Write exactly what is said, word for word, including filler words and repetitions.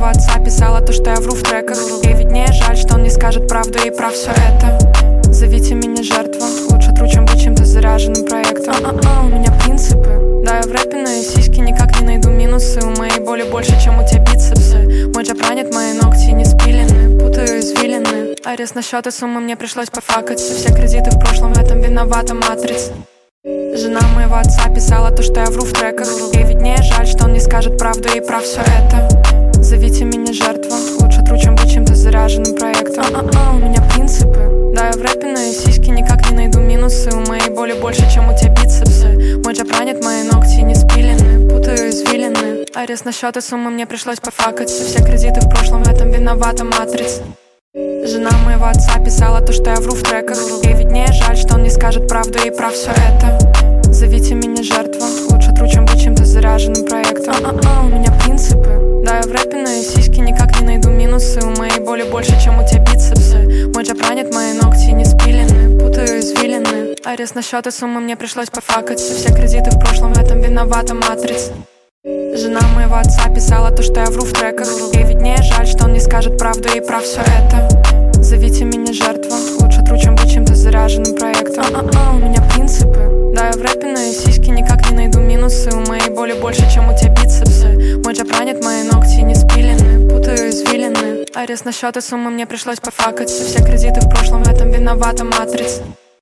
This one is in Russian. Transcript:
WhatsApp писала то, что я вру в треках. Ей виднее, жаль, что он не скажет правду и про все это. Зовите меня жертва, лучше тру, чем быть чем-то заряженным проектом. А-а-а, у меня принципы. Да, я в рэпе, но я сиськи никак не найду минусы. У моей боли больше, чем у тебя бицепсы. Мой джаб ранит, мои ногти не спилены, путаю извилины. Арест на счет и суммы мне пришлось пофакать. Все кредиты в прошлом, в этом виновата матрица. Жена моего отца писала то, что я вру в треках. Ей виднее, жаль, что он не скажет правду и про все это. Зовите меня жертва, лучше тру, чем быть чем-то заряженным проектом. А-а-а, у меня принципы. Да, я в рэпе, но я сиськи никак не найду минусы. У моей боли больше, чем у тебя бицепсы. Мой джаб ранит, мои ногти не спилены, путаю извилины. Арест на счет и суммы мне пришлось пофакать. Все кредиты в прошлом, в этом виновата матрица. Жена моего отца писала то, что я вру в треках. Ей виднее, жаль, что он не скажет правду и про все это. Зовите меня жертва, лучше тру, чем быть чем-то заряженным проектом. А-а-а, у меня принципы. Да, я в рэпе, но я сиськи никак не найду минусы. У моей боли больше, чем у тебя бицепсы. Мой джаб ранит, мои ногти не спилены, путаю извилины. Арест на счет и суммы мне пришлось пофакать. Все кредиты в прошлом, в этом виновата матрица. Жена моего отца писала то, что я вру в треках. Ей виднее, жаль, что он не скажет правду и про все это. Зовите меня жертва, лучше тру, чем быть чем-то заряженным проектом. А-а-а, у меня принципы. Да, я в рэпе, но я сиськи никак не найду минусы. У моей боли больше, чем у тебя бицепсы. Мой джаб ранит, мои ногти не спилены, путаю извилины. Арест на счет и суммы мне пришлось пофакать. Все кредиты в прошлом, в этом виновата матрица.